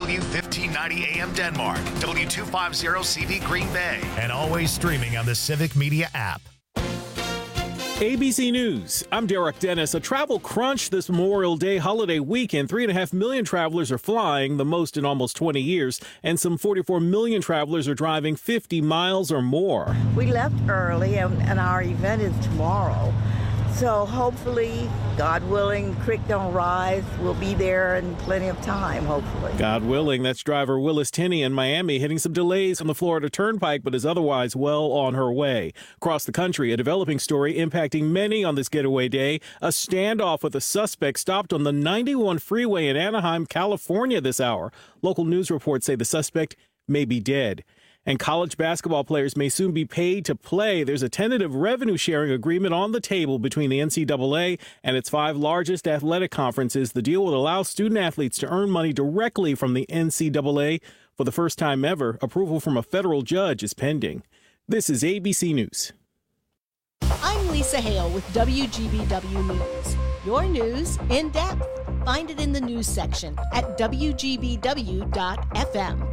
W1590 AM Denmark, W250CV Green Bay, and always streaming on the Civic Media app. ABC News, I'm Derek Dennis. A travel crunch this Memorial Day holiday weekend. 3.5 million travelers are flying, the most in almost 20 years, and some 44 million travelers are driving 50 miles or more. We left early, and our event is tomorrow. So hopefully, God willing, creek don't rise. We'll be there in plenty of time, hopefully. God willing, that's driver Willis Tenney in Miami hitting some delays on the Florida Turnpike, but is otherwise well on her way. Across the country, a developing story impacting many on this getaway day. A standoff with a suspect stopped on the 91 freeway in Anaheim, California this hour. Local news reports say the suspect may be dead. And college basketball players may soon be paid to play. There's a tentative revenue sharing agreement on the table between the NCAA and its 5 largest athletic conferences. The deal will allow student athletes to earn money directly from the NCAA for the first time ever. Approval from a federal judge is pending. This is ABC News. I'm Lisa Hale with WGBW News. Your news in depth. Find it in the news section at WGBW.FM.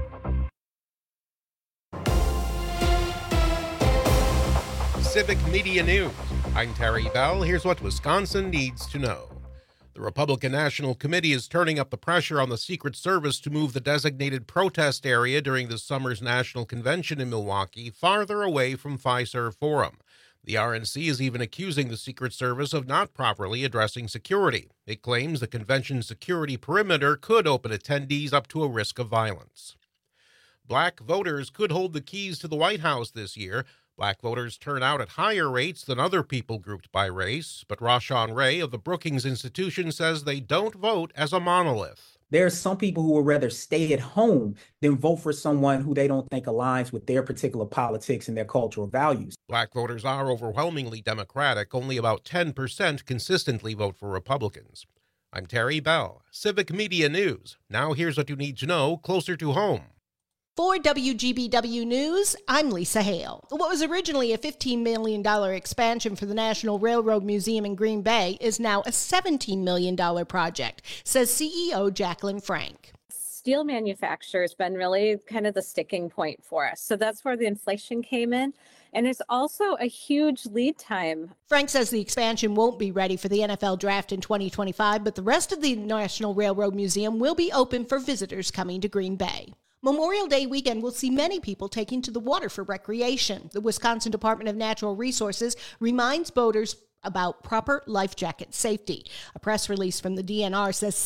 Civic Media News. I'm Terry Bell. Here's what Wisconsin needs to know. The Republican National Committee is turning up the pressure on the Secret Service to move the designated protest area during this summer's national convention in Milwaukee farther away from Fiserv Forum. The RNC is even accusing the Secret Service of not properly addressing security. It claims the convention security perimeter could open attendees up to a risk of violence. Black voters could hold the keys to the White House this year. Black voters turn out at higher rates than other people grouped by race, but Rashawn Ray of the Brookings Institution says they don't vote as a monolith. There are some people who would rather stay at home than vote for someone who they don't think aligns with their particular politics and their cultural values. Black voters are overwhelmingly Democratic. Only about 10% consistently vote for Republicans. I'm Terry Bell, Civic Media News. Now here's what you need to know closer to home. For WGBW News, I'm Lisa Hale. What was originally a $15 million expansion for the National Railroad Museum in Green Bay is now a $17 million project, says CEO Jacqueline Frank. Steel manufacture has been really kind of the sticking point for us. So that's where the inflation came in. And it's also a huge lead time. Frank says the expansion won't be ready for the NFL draft in 2025, but the rest of the National Railroad Museum will be open for visitors coming to Green Bay. Memorial Day weekend will see many people taking to the water for recreation. The Wisconsin Department of Natural Resources reminds boaters about proper life jacket safety. A press release from the DNR says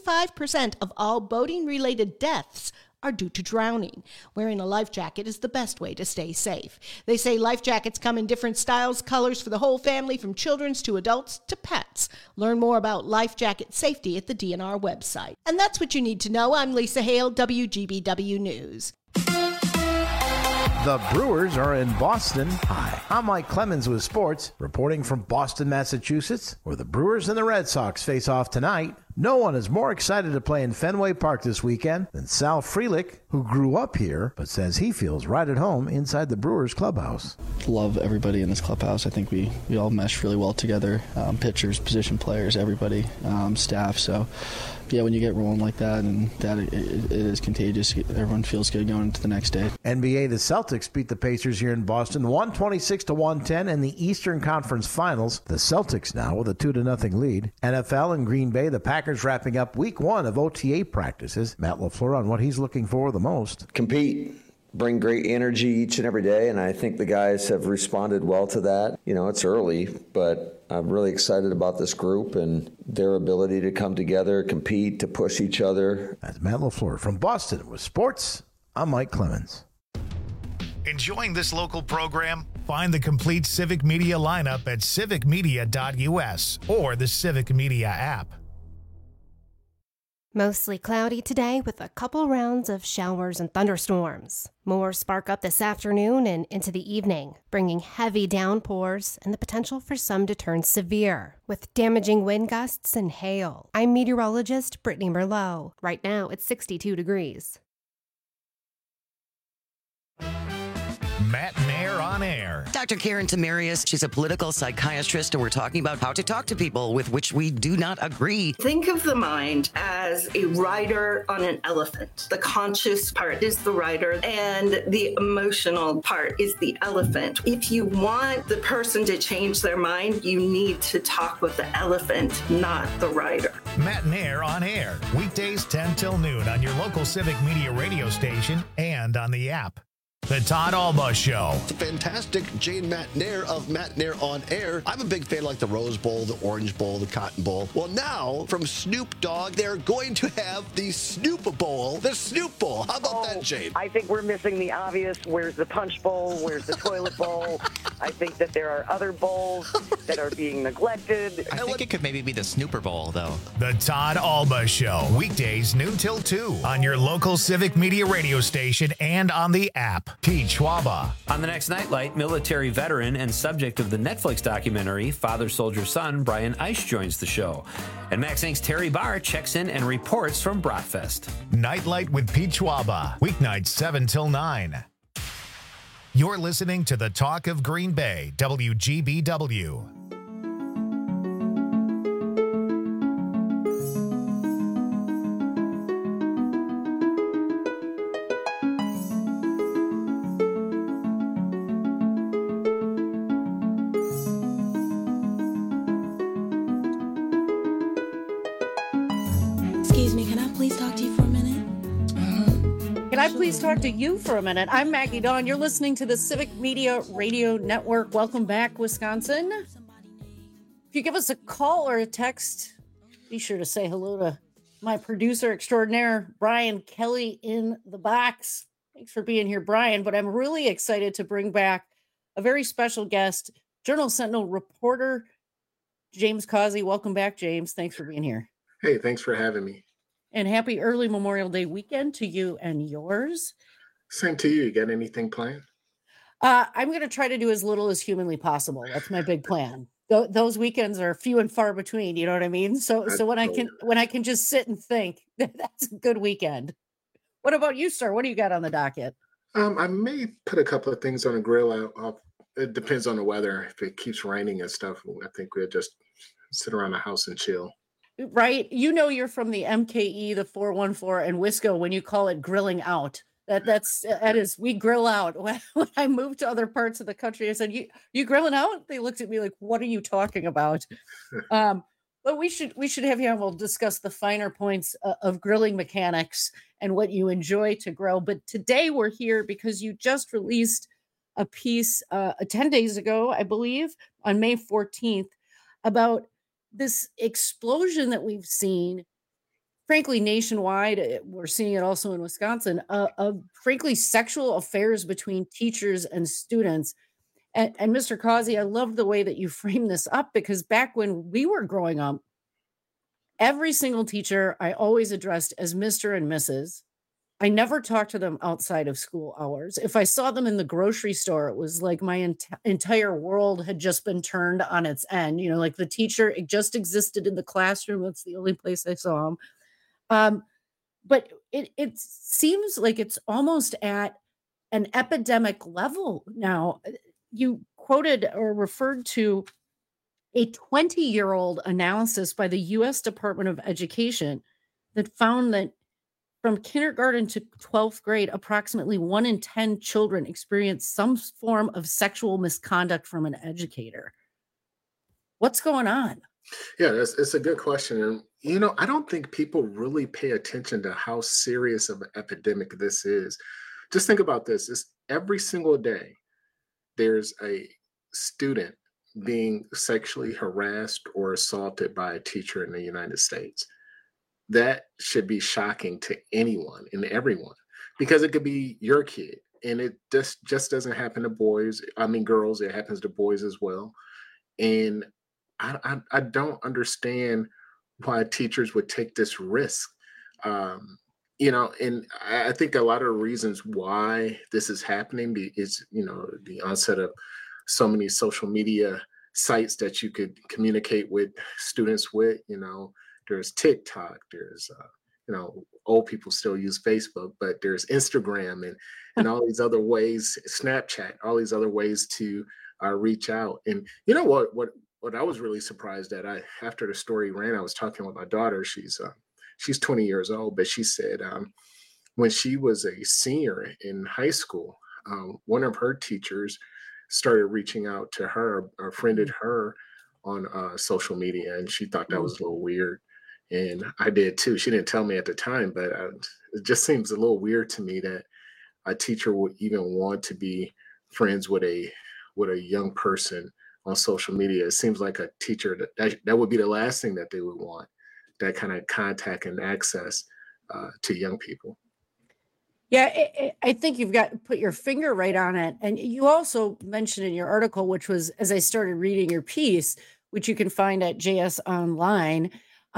75% of all boating-related deaths are due to drowning. Wearing a life jacket is the best way to stay safe. They say life jackets come in different styles, colors for the whole family, from children's to adults to pets. Learn more about life jacket safety at the DNR website. And that's what you need to know. I'm Lisa Hale, WGBW News. The Brewers are in Boston. Hi, I'm Mike Clemens with sports, reporting from Boston, Massachusetts, where the Brewers and the Red Sox face off tonight. No one is more excited to play in Fenway Park this weekend than Sal Frelick, who grew up here, but says he feels right at home inside the Brewers clubhouse. Love everybody in this clubhouse. I think we all mesh really well together. Pitchers, position players, everybody, staff. So, yeah, when you get rolling like that, and that it is contagious. Everyone feels good going into the next day. NBA, the Celtics beat the Pacers here in Boston, 126-110 in the Eastern Conference Finals. The Celtics now with a 2-0 lead. NFL in Green Bay, the Packers wrapping up week 1 of OTA practices. Matt LaFleur on what he's looking for the most. Compete. Bring great energy each and every day, and I think the guys have responded well to that. You know, it's early, but I'm really excited about this group and their ability to come together, compete, to push each other. That's Matt LaFleur from Boston with sports. I'm Mike Clemens. Enjoying this local program? Find the complete Civic Media lineup at civicmedia.us or the Civic Media app. Mostly cloudy today with a couple rounds of showers and thunderstorms. More spark up this afternoon and into the evening, bringing heavy downpours and the potential for some to turn severe, with damaging wind gusts and hail. I'm meteorologist Brittany Merlot. Right now, it's 62 degrees. Matt Mayer on Air. Dr. Karen Tamarius, she's a political psychiatrist, and we're talking about how to talk to people with which we do not agree. Think of the mind as a rider on an elephant. The conscious part is the rider, and the emotional part is the elephant. If you want the person to change their mind, you need to talk with the elephant, not the rider. Matt and Air on Air, weekdays 10 till noon on your local Civic Media radio station and on the app. The Todd Alba Show. It's a fantastic Jane McNair of McNair on Air. I'm a big fan of like the Rose Bowl, the Orange Bowl, the Cotton Bowl. Well, now from Snoop Dogg, they're going to have the Snoop Bowl, the Snoop Bowl. How about that, Jane? I think we're missing the obvious. Where's the Punch Bowl? Where's the Toilet Bowl? I think that there are other bowls that are being neglected. I think it could maybe be the Snooper Bowl, though. The Todd Alba Show, weekdays noon till 2 on your local Civic Media radio station and on the app. Pete Schwaba. On the next Nightlight, military veteran and subject of the Netflix documentary Father Soldier Son, Brian Eisch joins the show. And Max Inc.'s Terry Barr checks in and reports from Bratfest. Nightlight with Pete Schwaba, weeknights 7 till 9. You're listening to the Talk of Green Bay, WGBW. Please talk to you for a minute. I'm Maggie Dawn. You're listening to the Civic Media Radio Network. Welcome back, Wisconsin. If you give us a call or a text, be sure to say hello to my producer extraordinaire, Brian Kelly in the box. Thanks for being here, Brian. But I'm really excited to bring back a very special guest, Journal Sentinel reporter James Causey. Welcome back, James. Thanks for being here. Hey, thanks for having me. And happy early Memorial Day weekend to you and yours. Same to you. You got anything planned? I'm going to try to do as little as humanly possible. That's my big plan. Those weekends are few and far between. You know what I mean? So when I can just sit and think, that's a good weekend. What about you, sir? What do you got on the docket? I may put a couple of things on the grill. It depends on the weather. If it keeps raining and stuff, I think we'll just sit around the house and chill. Right. You know, you're from the MKE, the 414 and Wisco when you call it grilling out. That is, we grill out. When I moved to other parts of the country, I said, you grilling out? They looked at me like, what are you talking about? But we should have you on. We'll discuss the finer points of grilling mechanics and what you enjoy to grill. But today we're here because you just released a piece 10 days ago, I believe, on May 14th about this explosion that we've seen, frankly, nationwide. We're seeing it also in Wisconsin, of frankly, sexual affairs between teachers and students. And Mr. Causey, I love the way that you frame this up, because back when we were growing up, every single teacher I always addressed as Mr. and Mrs. I never talked to them outside of school hours. If I saw them in the grocery store, it was like my entire world had just been turned on its end. You know, like the teacher, it just existed in the classroom. That's the only place I saw him. But it seems like it's almost at an epidemic level now. You quoted or referred to a 20-year-old analysis by the U.S. Department of Education that found that from kindergarten to 12th grade, approximately 1 in 10 children experience some form of sexual misconduct from an educator. What's going on? Yeah, it's a good question. And, you know, I don't think people really pay attention to how serious of an epidemic this is. Just think about this. It's every single day there's a student being sexually harassed or assaulted by a teacher in the United States. That should be shocking to anyone and everyone, because it could be your kid, and it just doesn't happen to girls. It happens to boys as well. And I don't understand why teachers would take this risk. You know, and I think a lot of reasons why this is happening is, you know, the onset of so many social media sites that you could communicate with students with. You know, there's TikTok, there's old people still use Facebook, but there's Instagram and all these other ways, Snapchat, all these other ways to reach out. And you know what I was really surprised at, after the story ran, I was talking with my daughter. She's 20 years old, but she said when she was a senior in high school, one of her teachers started reaching out to her or friended her on social media, and she thought that was a little weird. And I did too. She didn't tell me at the time, but it just seems a little weird to me that a teacher would even want to be friends with a young person on social media. It seems like a teacher that would be the last thing that they would want, that kind of contact and access to young people. Yeah, I think you've got to put your finger right on it. And you also mentioned in your article, which was, as I started reading your piece, which you can find at JS Online,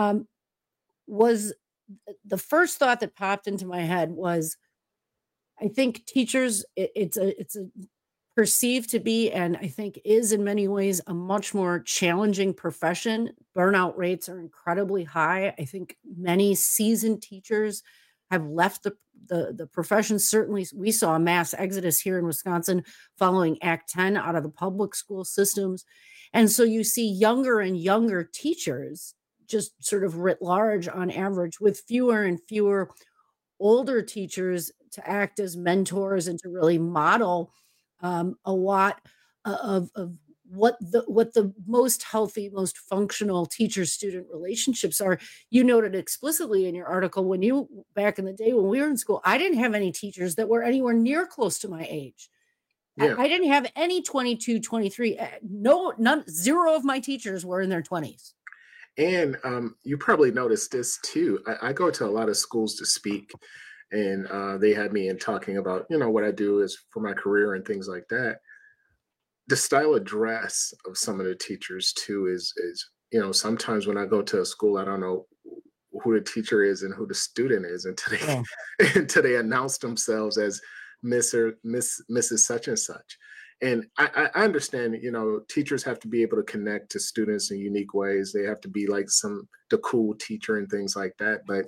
was the first thought that popped into my head was, I think teachers, it's a perceived to be, and I think is in many ways, a much more challenging profession. Burnout rates are incredibly high. I think many seasoned teachers have left the profession. Certainly, we saw a mass exodus here in Wisconsin following Act 10 out of the public school systems. And so you see younger and younger teachers, just sort of writ large on average, with fewer and fewer older teachers to act as mentors and to really model a lot of what the most healthy, most functional teacher-student relationships are. You noted explicitly in your article, back in the day when we were in school, I didn't have any teachers that were anywhere near close to my age. Yeah. I didn't have any 22, 23. Zero of my teachers were in their 20s. And you probably noticed this too. I go to a lot of schools to speak, and they had me in talking about, what I do is for my career and things like that. The style of dress of some of the teachers too is sometimes when I go to a school, I don't know who the teacher is and who the student is until they announce themselves as Miss or Mrs. such and such. And I understand, teachers have to be able to connect to students in unique ways. They have to be like the cool teacher and things like that. But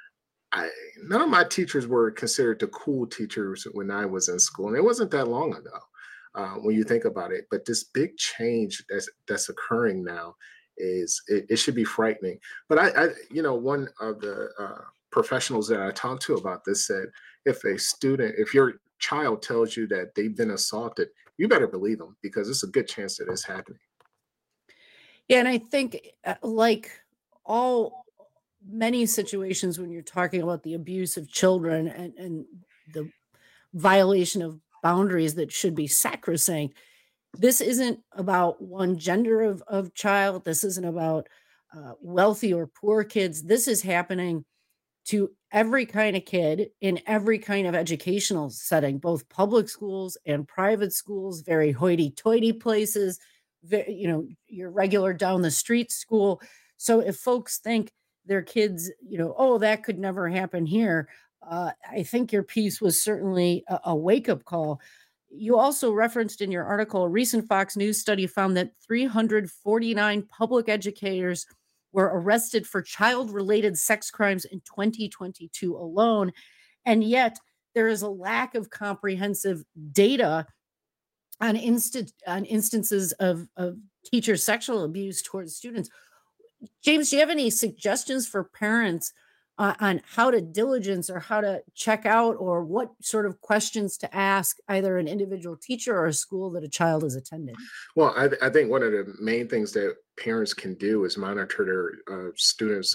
none of my teachers were considered the cool teachers when I was in school. And it wasn't that long ago when you think about it. But this big change that's occurring now it should be frightening. But one of the professionals that I talked to about this said, if your child tells you that they've been assaulted, you better believe them, because it's a good chance that it's happening. Yeah, and I think like many situations when you're talking about the abuse of children and the violation of boundaries that should be sacrosanct, this isn't about one gender of child. This isn't about wealthy or poor kids. This is happening to every kind of kid in every kind of educational setting, both public schools and private schools, very hoity-toity places, your regular down the street school. So if folks think their kids, that could never happen here, I think your piece was certainly a wake-up call. You also referenced in your article, a recent Fox News study found that 349 public educators were arrested for child-related sex crimes in 2022 alone. And yet there is a lack of comprehensive data on instances of teacher sexual abuse towards students. James, do you have any suggestions for parents on how to diligence or how to check out, or what sort of questions to ask either an individual teacher or a school that a child is attending? Well, I think one of the main things that parents can do is monitor their students,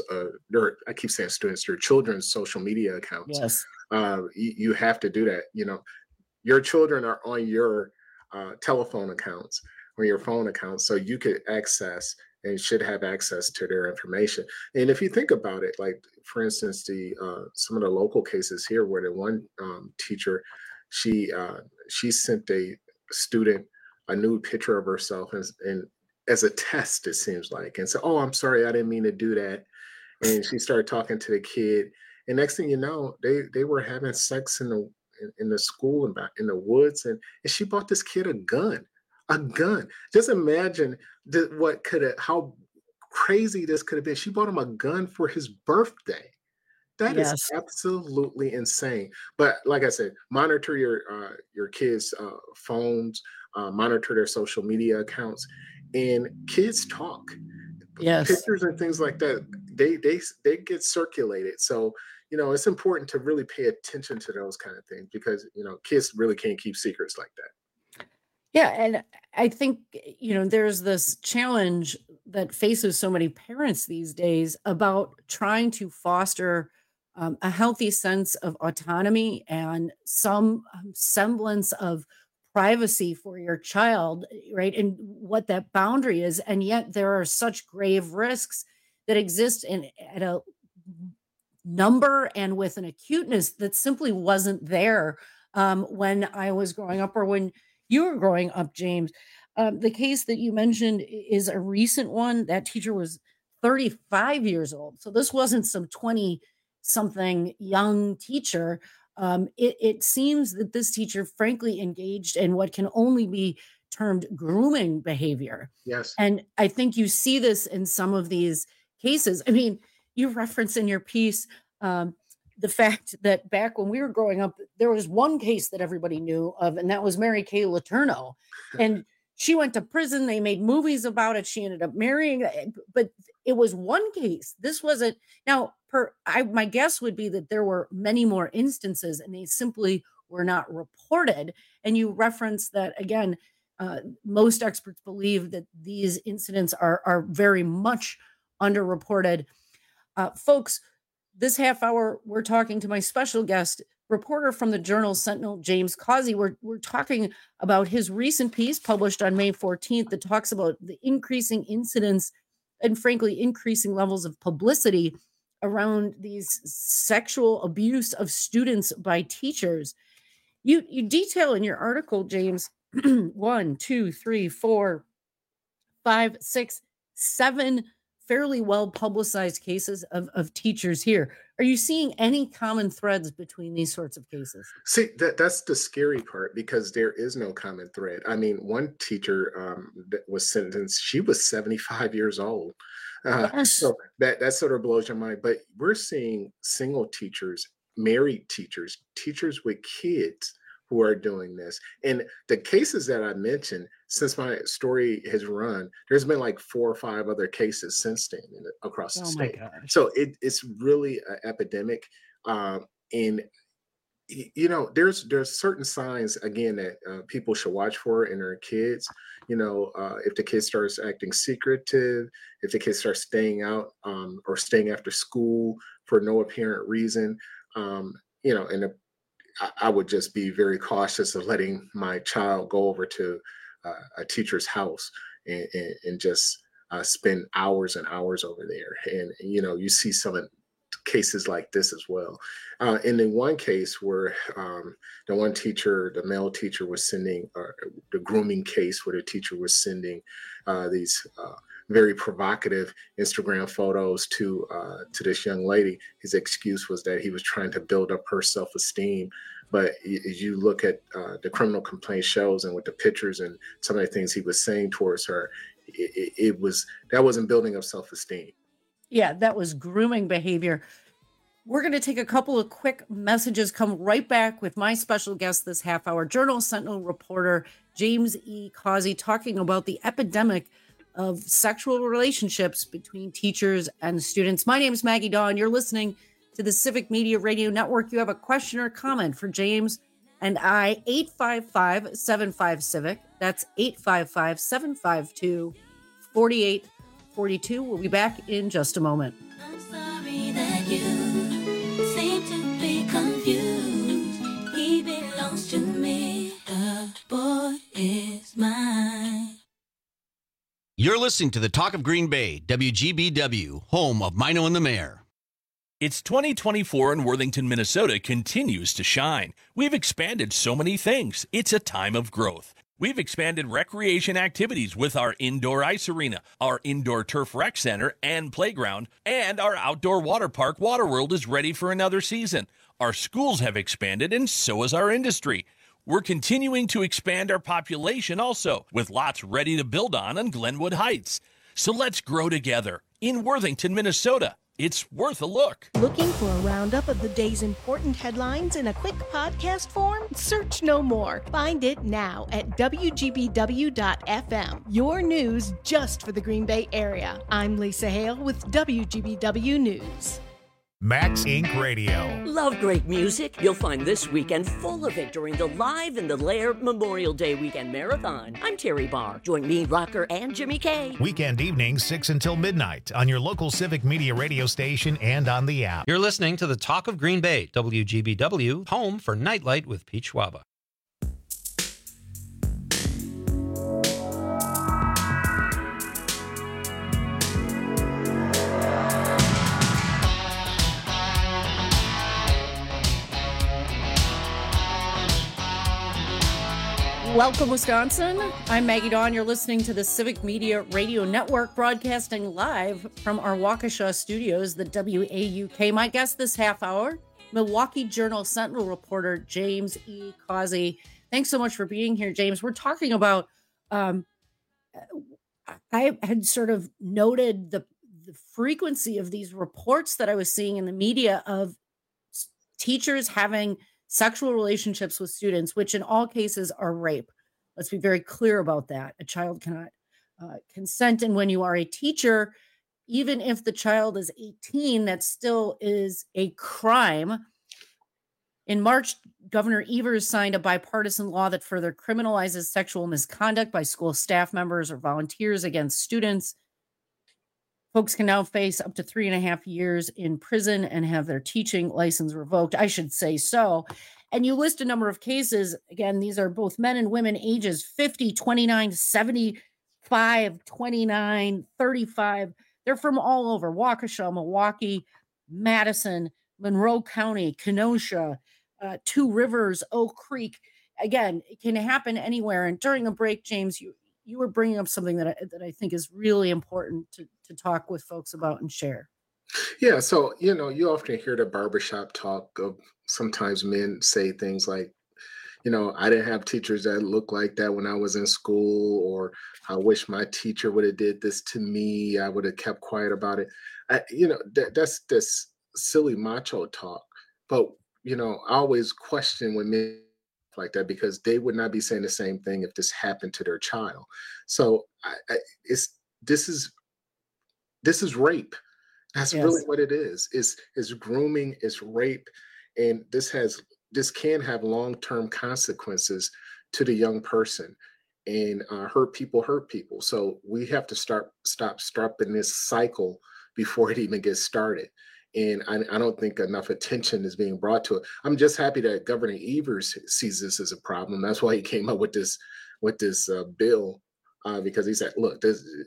their children's social media accounts. Yes. You have to do that. Your children are on your telephone accounts or your phone accounts, so you could access and should have access to their information. And if you think about it, like for instance, some of the local cases here where the one teacher, she sent a student a nude picture of herself and as a test, it seems like, and said, "Oh, I'm sorry, I didn't mean to do that." And she started talking to the kid, and next thing you know, they were having sex in the school and in the woods, and she bought this kid a gun. Just imagine how crazy this could have been. She bought him a gun for his birthday. That is absolutely insane. But like I said, monitor your kids' phones, monitor their social media accounts, and kids talk. Yes, pictures and things like that. They get circulated. So it's important to really pay attention to those kind of things because kids really can't keep secrets like that. Yeah, and I think there's this challenge that faces so many parents these days about trying to foster a healthy sense of autonomy and some semblance of privacy for your child, right? And what that boundary is. And yet there are such grave risks that exist at a number and with an acuteness that simply wasn't there when I was growing up or when you were growing up, James. The case that you mentioned is a recent one. That teacher was 35 years old. So this wasn't some 20-something young teacher. It seems that this teacher, frankly, engaged in what can only be termed grooming behavior. Yes. And I think you see this in some of these cases. I mean, you reference in your piece the fact that back when we were growing up, there was one case that everybody knew of, and that was Mary Kay Letourneau. And she went to prison. They made movies about it. She ended up marrying, but it was one case. This wasn't. Now, my guess would be that there were many more instances, and they simply were not reported. And you reference that again. Most experts believe that these incidents are very much underreported. Folks, this half hour, we're talking to my special guest, reporter from the Journal Sentinel, James Causey. We're talking about his recent piece published on May 14th that talks about the increasing incidents and, frankly, increasing levels of publicity around these sexual abuse of students by teachers. You detail in your article, James, 1, 2, 3, 4, 5, 6, 7 fairly well publicized cases of teachers here. Are you seeing any common threads between these sorts of cases? See, that's the scary part because there is no common thread. I mean, one teacher that was sentenced, she was 75 years old. So that sort of blows your mind. But we're seeing single teachers, married teachers, teachers with kids who are doing this. And the cases that I mentioned, since my story has run, there's been like 4 or 5 other cases since then across the state. So it's really an epidemic. And there's certain signs again that people should watch for in their kids. If the kid starts acting secretive, if the kid starts staying out or staying after school for no apparent reason, I would just be very cautious of letting my child go over to a teacher's house and just spend hours and hours over there. And, you see some cases like this as well. And in one case where the one teacher, the male teacher was sending the grooming case where the teacher was sending these very provocative Instagram photos to this young lady. His excuse was that he was trying to build up her self-esteem. But as you look at the criminal complaint shows and with the pictures and some of the things he was saying towards her, that wasn't building up self-esteem. Yeah, that was grooming behavior. We're going to take a couple of quick messages, come right back with my special guest this half hour, Journal Sentinel reporter James E. Causey, talking about the epidemic of sexual relationships between teachers and students. My name is Maggie Dawn. You're listening to the Civic Media Radio Network. You have a question or comment for James and I, 855-75-CIVIC. That's 855-752-4842. We'll be back in just a moment. I'm sorry that you seem to be confused. He belongs to me. The boy is mine. You're listening to the Talk of Green Bay, WGBW, home of Mino and the Mayor. It's 2024 and Worthington, Minnesota continues to shine. We've expanded so many things. It's a time of growth. We've expanded recreation activities with our indoor ice arena, our indoor turf rec center and playground, and our outdoor water park, Waterworld, is ready for another season. Our schools have expanded, and so has our industry. We're continuing to expand our population also, with lots ready to build on Glenwood Heights. So let's grow together in Worthington, Minnesota. It's worth a look. Looking for a roundup of the day's important headlines in a quick podcast form? Search no more. Find it now at WGBW.FM. Your news just for the Green Bay area. I'm Lisa Hale with WGBW News. Max Inc. Radio. Love great music? You'll find this weekend full of it during the Live in the Lair Memorial Day Weekend Marathon. I'm Terry Barr. Join me, Rocker, and Jimmy K. Weekend evenings, 6 until midnight on your local Civic Media radio station and on the app. You're listening to the Talk of Green Bay, WGBW, home for Nightlight with Pete Schwaba. Welcome, Wisconsin. I'm Maggie Dawn. You're listening to the Civic Media Radio Network, broadcasting live from our Waukesha studios, the WAUK. My guest this half hour, Milwaukee Journal-Sentinel reporter James E. Causey. Thanks so much for being here, James. We're talking about, I had sort of noted the frequency of these reports that I was seeing in the media of teachers having sexual relationships with students, which in all cases are rape. Let's be very clear about that. A child cannot consent. And when you are a teacher, even if the child is 18, that still is a crime. In March, Governor Evers signed a bipartisan law that further criminalizes sexual misconduct by school staff members or volunteers against students. Folks can now face up to 3.5 years in prison and have their teaching license revoked. I should say so. And you list a number of cases. Again, these are both men and women, ages 50, 29, 75, 29, 35. They're from all over: Waukesha, Milwaukee, Madison, Monroe County, Kenosha, Two Rivers, Oak Creek. Again, it can happen anywhere. And during the break, James, you were bringing up something that I think is really important to talk with folks about and share. Yeah, so, you often hear the barbershop talk of sometimes men say things like, I didn't have teachers that looked like that when I was in school, or I wish my teacher would have did this to me. I would have kept quiet about it. That's this silly macho talk. But, I always question when men like that, because they would not be saying the same thing if this happened to their child. So this is rape. That's really what it is. It's grooming, it's rape, and this can have long-term consequences to the young person. And hurt people. So we have to stop stopping this cycle before it even gets started. And I don't think enough attention is being brought to it. I'm just happy that Governor Evers sees this as a problem. That's why he came up with this bill, because he said, look,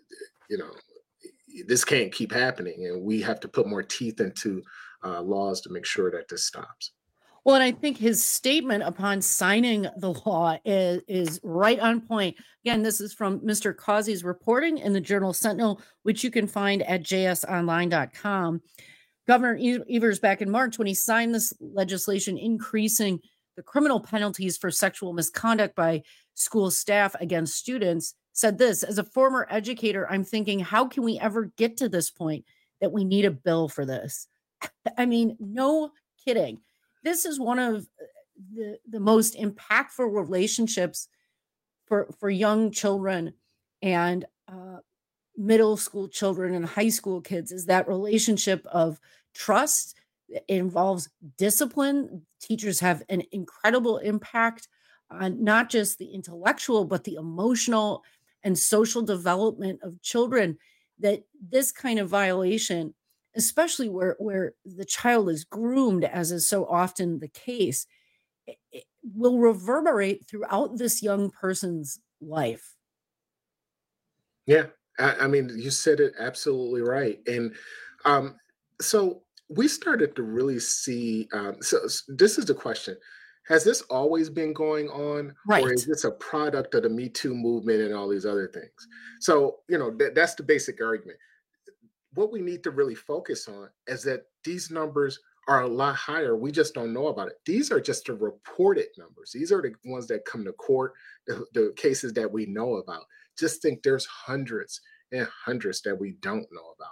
this can't keep happening, and we have to put more teeth into laws to make sure that this stops. Well, and I think his statement upon signing the law is right on point. Again, this is from Mr. Causey's reporting in the Journal-Sentinel, which you can find at jsonline.com. Governor Evers, back in March, when he signed this legislation increasing the criminal penalties for sexual misconduct by school staff against students, said this: as a former educator, I'm thinking, how can we ever get to this point that we need a bill for this? I mean, no kidding. This is one of the most impactful relationships for young children and middle school children and high school kids, is that relationship of trust. It involves discipline. Teachers have an incredible impact on not just the intellectual, but the emotional and social development of children. That this kind of violation, especially where the child is groomed, as is so often the case, it will reverberate throughout this young person's life. Yeah, I mean, you said it absolutely right. And so we started to really see, so this is the question. Has this always been going on? Right. Or is this a product of the Me Too movement and all these other things? So, that's the basic argument. What we need to really focus on is that these numbers are a lot higher. We just don't know about it. These are just the reported numbers. These are the ones that come to court, the cases that we know about. Just think there's hundreds and hundreds that we don't know about.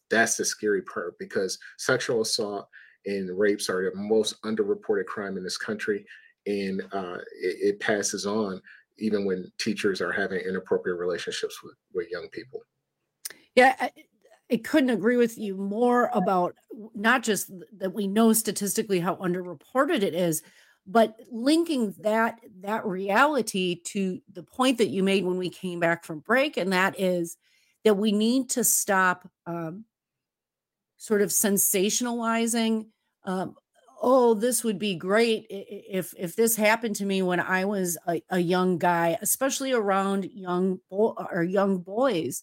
That's the scary part, because sexual assault and rapes are the most underreported crime in this country. And it passes on even when teachers are having inappropriate relationships with young people. Yeah, I couldn't agree with you more about not just that we know statistically how underreported it is, but linking that reality to the point that you made when we came back from break, and that is that we need to stop sort of sensationalizing. Oh, this would be great if this happened to me when I was a young guy, especially around young boys.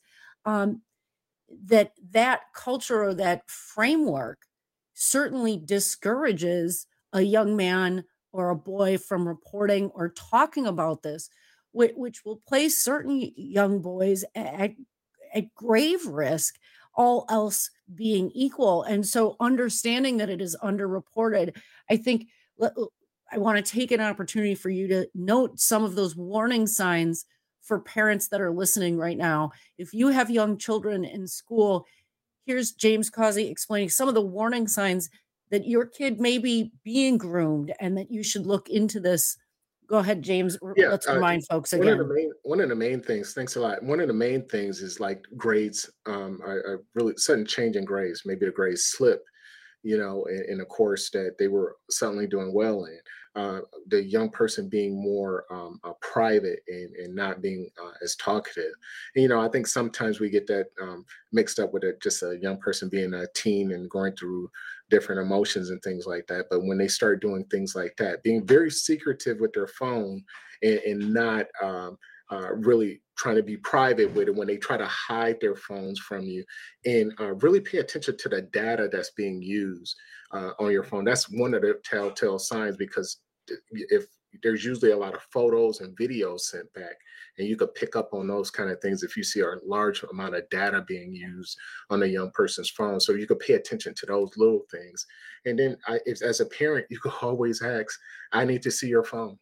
That culture or that framework certainly discourages a young man or a boy from reporting or talking about this, which will place certain young boys at grave risk, all else being equal. And so understanding that it is underreported, I think I want to take an opportunity for you to note some of those warning signs for parents that are listening right now. If you have young children in school, here's James Causey explaining some of the warning signs that your kid may be being groomed and that you should look into this. Go ahead, James. Let's remind folks again. One of the main things, thanks a lot. One of the main things is like grades, a really sudden change in grades. Maybe the grades slip, in a course that they were suddenly doing well in. The young person being more private and not being as talkative. And, I think sometimes we get that mixed up with just a young person being a teen and going through different emotions and things like that. But when they start doing things like that, being very secretive with their phone and not really trying to be private with it, when they try to hide their phones from you, and really pay attention to the data that's being used on your phone. That's one of the telltale signs, because if there's usually a lot of photos and videos sent back, and you could pick up on those kind of things if you see a large amount of data being used on a young person's phone. So you could pay attention to those little things. And then as a parent, you could always ask, I need to see your phone.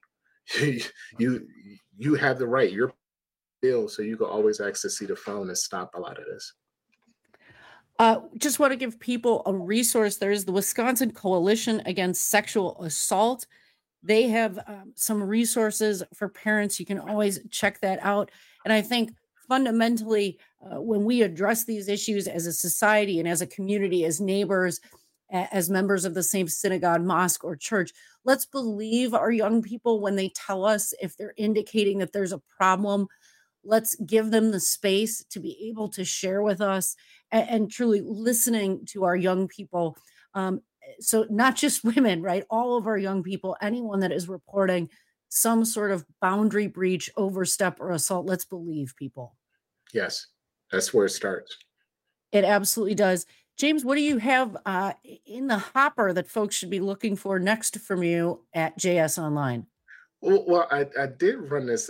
You have the right, you're bill, so you can always ask to see the phone and stop a lot of this. Just want to give people a resource. There's the Wisconsin Coalition Against Sexual Assault. They have some resources for parents. You can always check that out. And I think fundamentally, when we address these issues as a society and as a community, as neighbors, as members of the same synagogue, mosque, or church, let's believe our young people when they tell us if they're indicating that there's a problem. Let's give them the space to be able to share with us and truly listening to our young people. So not just women, right? All of our young people, anyone that is reporting some sort of boundary breach, overstep, or assault, let's believe people. Yes, that's where it starts. It absolutely does. James, what do you have in the hopper that folks should be looking for next from you at JS Online? Well, I did run this.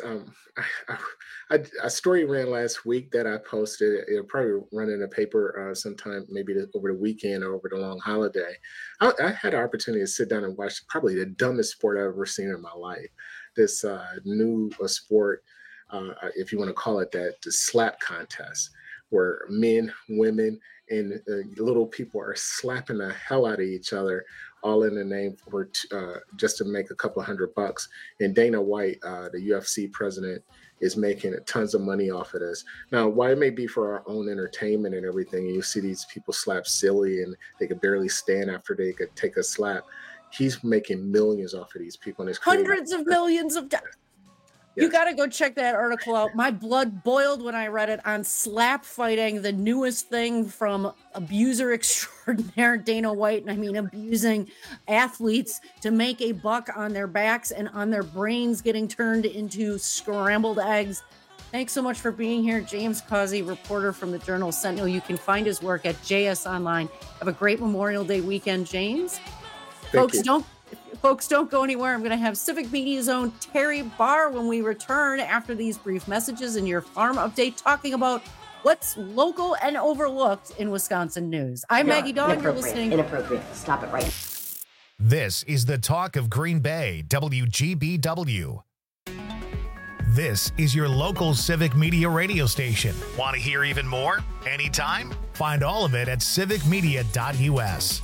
A story ran last week that I posted. It'll probably run in a paper sometime, maybe over the weekend or over the long holiday. I had an opportunity to sit down and watch probably the dumbest sport I've ever seen in my life. This new sport, if you want to call it that, the slap contest, where men, women, and little people are slapping the hell out of each other, all in the name for just to make a couple $100. And Dana White, the UFC president, is making tons of money off of this. Now, while it may be for our own entertainment and everything, and you see these people slap silly and they could barely stand after they could take a slap, he's making millions off of these people. And hundreds of millions of dollars. You got to go check that article out. My blood boiled when I read it on slap fighting, the newest thing from abuser extraordinaire Dana White. And I mean, abusing athletes to make a buck on their backs and on their brains getting turned into scrambled eggs. Thanks so much for being here. James Causey, reporter from the Journal Sentinel. You can find his work at JS Online. Have a great Memorial Day weekend, James. Folks, don't go anywhere. I'm going to have Civic Media's own Terry Barr when we return after these brief messages in your farm update, talking about what's local and overlooked in Wisconsin news. I'm Maggie Dawn. You're listening. Inappropriate. Stop it right. This is the Talk of Green Bay, WGBW. This is your local Civic Media radio station. Want to hear even more? Anytime? Find all of it at civicmedia.us.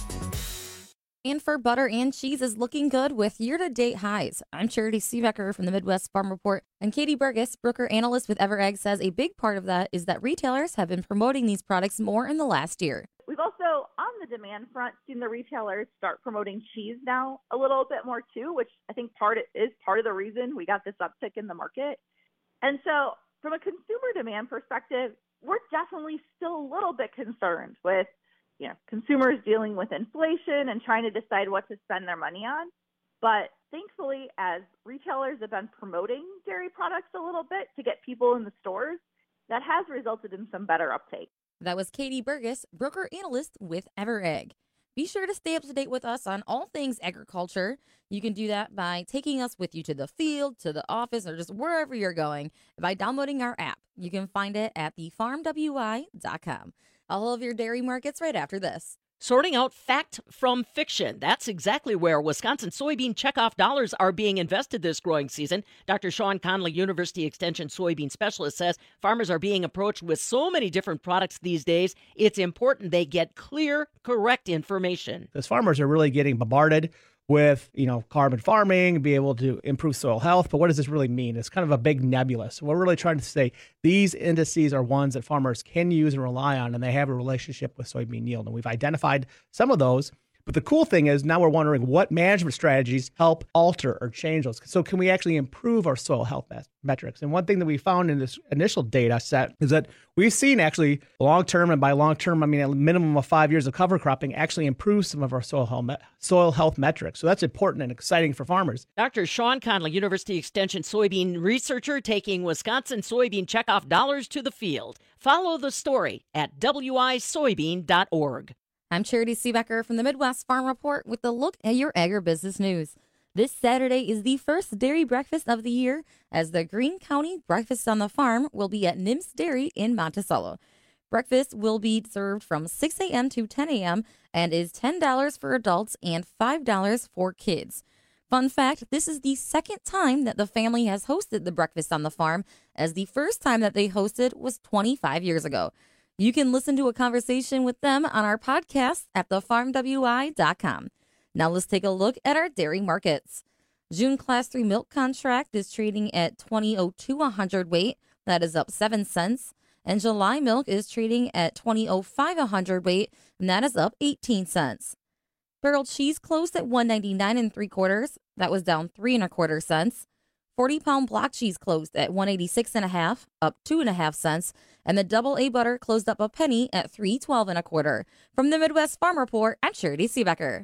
And for butter and cheese is looking good with year-to-date highs. I'm Charity Seebecker from the Midwest Farm Report, and Katie Burgess, broker analyst with EverEgg, says a big part of that is that retailers have been promoting these products more in the last year. We've also, on the demand front, seen the retailers start promoting cheese now a little bit more too, which I think is part of the reason we got this uptick in the market. And so from a consumer demand perspective, we're definitely still a little bit concerned with consumers dealing with inflation and trying to decide what to spend their money on. But thankfully, as retailers have been promoting dairy products a little bit to get people in the stores, that has resulted in some better uptake. That was Katie Burgess, broker analyst with EverEgg. Be sure to stay up to date with us on all things agriculture. You can do that by taking us with you to the field, to the office, or just wherever you're going by downloading our app. You can find it at thefarmwi.com. All of your dairy markets right after this. Sorting out fact from fiction. That's exactly where Wisconsin soybean checkoff dollars are being invested this growing season. Dr. Sean Conley, University Extension soybean specialist, says farmers are being approached with so many different products these days, it's important they get clear, correct information. Because farmers are really getting bombarded with, carbon farming, be able to improve soil health. But what does this really mean? It's kind of a big nebula. So we're really trying to say these indices are ones that farmers can use and rely on, and they have a relationship with soybean yield. And we've identified some of those. But the cool thing is now we're wondering what management strategies help alter or change those. So can we actually improve our soil health metrics? And one thing that we found in this initial data set is that we've seen actually long-term, and by long-term, I mean a minimum of 5 years of cover cropping, actually improve some of our soil health metrics. So that's important and exciting for farmers. Dr. Sean Conley, University Extension soybean researcher, taking Wisconsin soybean checkoff dollars to the field. Follow the story at wisoybean.org. I'm Charity Seebecker from the Midwest Farm Report with a look at your agribusiness news. This Saturday is the first dairy breakfast of the year, as the Greene County Breakfast on the Farm will be at Nims Dairy in Monticello. Breakfast will be served from 6 a.m. to 10 a.m. and is $10 for adults and $5 for kids. Fun fact, this is the second time that the family has hosted the Breakfast on the Farm, as the first time that they hosted was 25 years ago. You can listen to a conversation with them on our podcast at thefarmwi.com. Now let's take a look at our dairy markets. June Class 3 milk contract is trading at $20.02 a hundredweight. That is up 7 cents. And July milk is trading at $20.05 a hundredweight, and that is up 18 cents. Barrel cheese closed at $1.99 3/4. That was down 3 1/4 cents. 40-pound block cheese closed at $1.86 1/2, up 2 1/2 cents, and the double A butter closed up a penny at $3.12 1/4. From the Midwest Farm Report, I'm Charity Seebecker.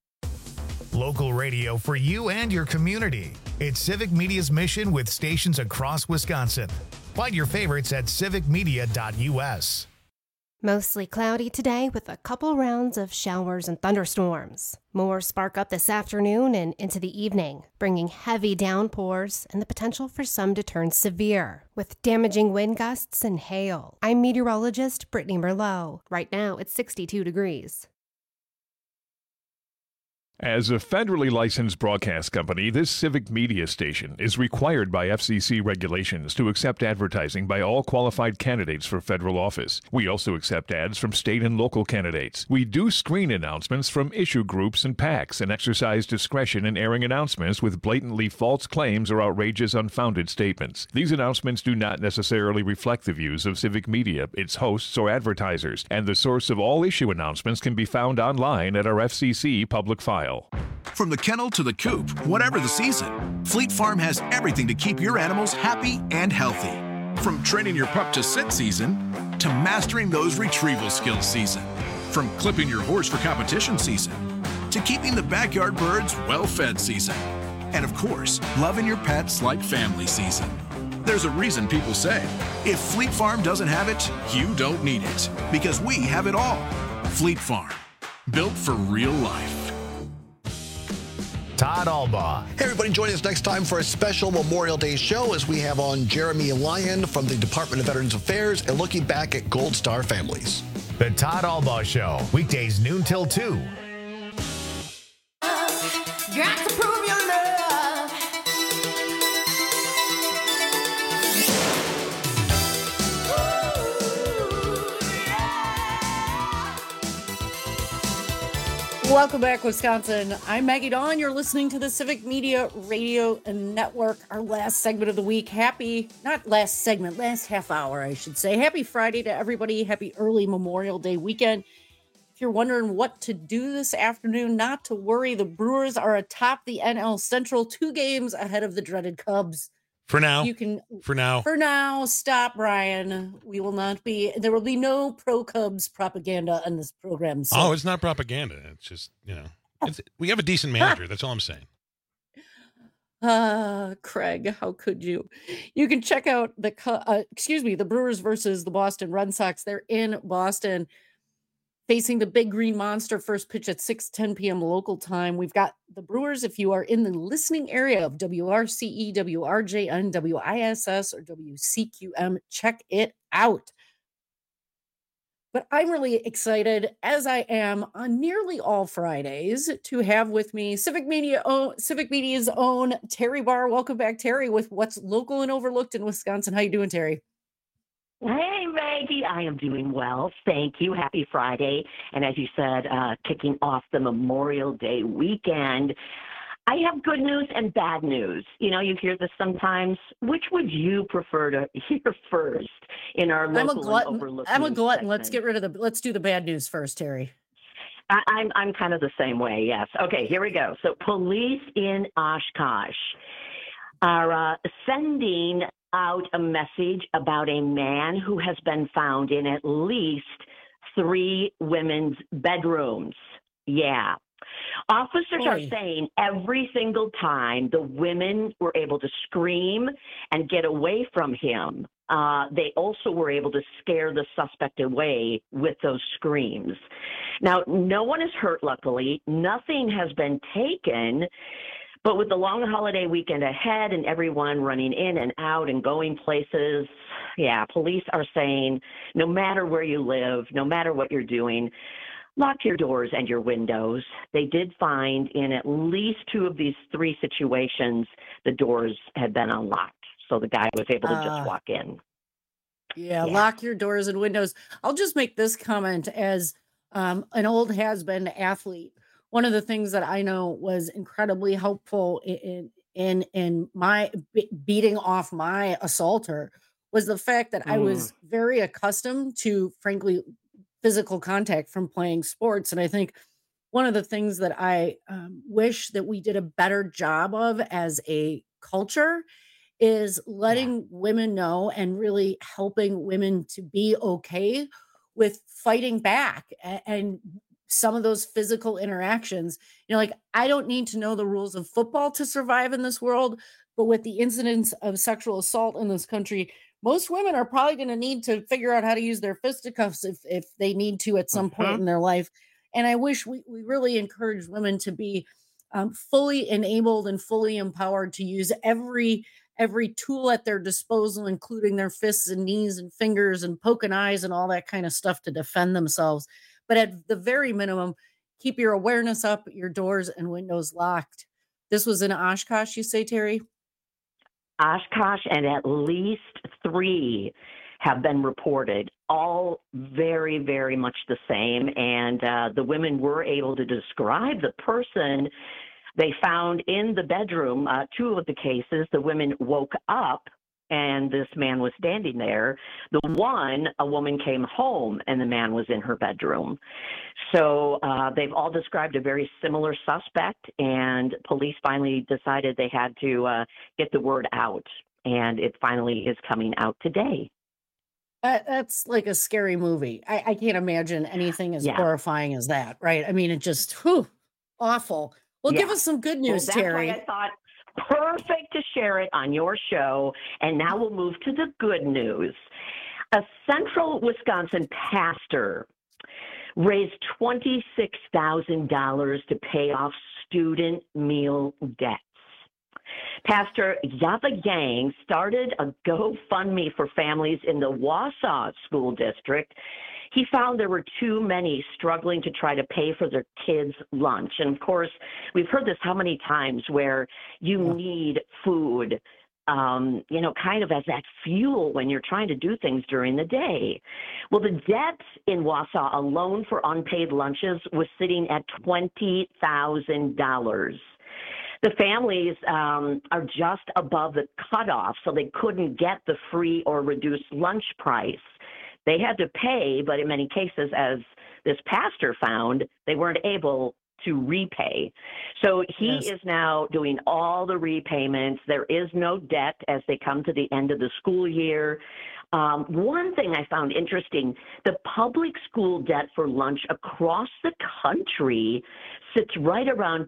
Local radio for you and your community. It's Civic Media's mission with stations across Wisconsin. Find your favorites at civicmedia.us. Mostly cloudy today with a couple rounds of showers and thunderstorms. More spark up this afternoon and into the evening, bringing heavy downpours and the potential for some to turn severe, with damaging wind gusts and hail. I'm meteorologist Brittany Merlot. Right now, it's 62 degrees. As a federally licensed broadcast company, this Civic Media station is required by FCC regulations to accept advertising by all qualified candidates for federal office. We also accept ads from state and local candidates. We do screen announcements from issue groups and PACs and exercise discretion in airing announcements with blatantly false claims or outrageous, unfounded statements. These announcements do not necessarily reflect the views of Civic Media, its hosts, or advertisers, and the source of all issue announcements can be found online at our FCC public file. From the kennel to the coop, whatever the season, Fleet Farm has everything to keep your animals happy and healthy. From training your pup to sit season, to mastering those retrieval skills season. From clipping your horse for competition season, to keeping the backyard birds well-fed season. And of course, loving your pets like family season. There's a reason people say, if Fleet Farm doesn't have it, you don't need it. Because we have it all. Fleet Farm, built for real life. Todd Albaugh. Hey, everybody, join us next time for a special Memorial Day show as we have on Jeremy Lyon from the Department of Veterans Affairs and looking back at Gold Star families. The Todd Albaugh Show, weekdays noon till 2. Got to prove your love. Welcome back, Wisconsin. I'm Maggie Dawn. You're listening to the Civic Media Radio Network, our last segment of the week. Not last segment, last half hour, I should say. Happy Friday to everybody. Happy early Memorial Day weekend. If you're wondering what to do this afternoon, not to worry. The Brewers are atop the NL Central, 2 games ahead of the dreaded Cubs. For now. For now, stop, Brian. There will be no pro-Cubs propaganda on this program. So. Oh, it's not propaganda. It's just, we have a decent manager. That's all I'm saying. Craig, how could you? You can check out the Brewers versus the Boston Red Sox. They're in Boston, facing the Big Green Monster. First pitch at 6:10 p.m. local time. We've got the Brewers. If you are in the listening area of WRCE, WRJN, WISS, or WCQM, check it out. But I'm really excited, as I am on nearly all Fridays, to have with me Civic Media's own Terry Barr. Welcome back, Terry, with what's local and overlooked in Wisconsin. How you doing, Terry? Hey, Maggie, I am doing well. Thank you. Happy Friday. And as you said, kicking off the Memorial Day weekend, I have good news and bad news. You hear this sometimes. Which would you prefer to hear first in our local and overlooked I'm a glutton. segment? Let's do the bad news first, Terry. I'm kind of the same way, yes. Okay, here we go. So police in Oshkosh are sending out a message about a man who has been found in at least 3 women's bedrooms. Yeah. Officers are saying every single time the women were able to scream and get away from him, they also were able to scare the suspect away with those screams. Now, no one is hurt, luckily. Nothing has been taken. But with the long holiday weekend ahead and everyone running in and out and going places, police are saying no matter where you live, no matter what you're doing, lock your doors and your windows. They did find in at least 2 of these 3 situations, the doors had been unlocked. So the guy was able to just walk in. Yeah, lock your doors and windows. I'll just make this comment as an old has-been athlete. One of the things that I know was incredibly helpful in my beating off my assaulter was the fact that I was very accustomed to, frankly, physical contact from playing sports. And I think one of the things that I wish that we did a better job of as a culture is letting women know and really helping women to be okay with fighting back and some of those physical interactions. I don't need to know the rules of football to survive in this world, but with the incidence of sexual assault in this country, most women are probably going to need to figure out how to use their fisticuffs if they need to at some point in their life. And I wish we really encourage women to be fully enabled and fully empowered to use every tool at their disposal, including their fists and knees and fingers and poking eyes and all that kind of stuff to defend themselves. But at the very minimum, keep your awareness up, your doors and windows locked. This was in Oshkosh, you say, Terry? Oshkosh, and at least 3 have been reported, all very, very much the same. And the women were able to describe the person they found in the bedroom. 2 of the cases, the women woke up and this man was standing there. The one, a woman came home and the man was in her bedroom. So they've all described a very similar suspect, and police finally decided they had to get the word out, and it finally is coming out today. That's like a scary movie. I can't imagine anything as horrifying as that, right? I mean, it just, awful. Well, give us some good news, Terry. That's why I thought perfect to share it on your show. And now we'll move to the good news. A central Wisconsin pastor raised $26,000 to pay off student meal debts. Pastor Yava Yang started a GoFundMe for families in the Wausau School District. He found there were too many struggling to try to pay for their kids' lunch. And of course, we've heard this how many times where you need food kind of as that fuel when you're trying to do things during the day. Well, the debt in Wausau alone for unpaid lunches was sitting at $20,000. The families are just above the cutoff, so they couldn't get the free or reduced lunch price. They had to pay, but in many cases, as this pastor found, they weren't able to repay. So he is now doing all the repayments. There is no debt as they come to the end of the school year. One thing I found interesting, the public school debt for lunch across the country sits right around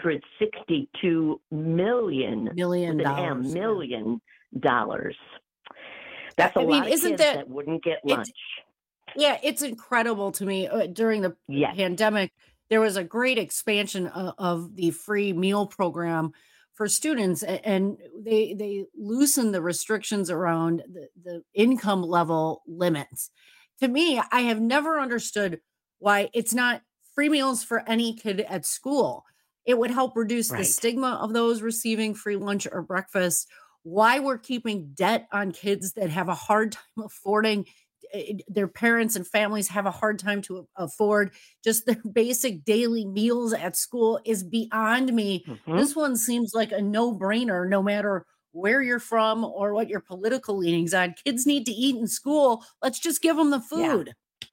$262 million. Million dollars. Million dollars. That's a lot of kids that wouldn't get lunch. It's incredible to me. During the pandemic, there was a great expansion of the free meal program for students, and they loosened the restrictions around the income level limits. To me, I have never understood why it's not free meals for any kid at school. It would help reduce the stigma of those receiving free lunch or breakfast. Why we're keeping debt on kids that have a hard time affording, their parents and families have a hard time to afford just their basic daily meals at school is beyond me. This one seems like a no-brainer, no matter where you're from or what your political leanings on. Kids need to eat in school. Let's just give them the food.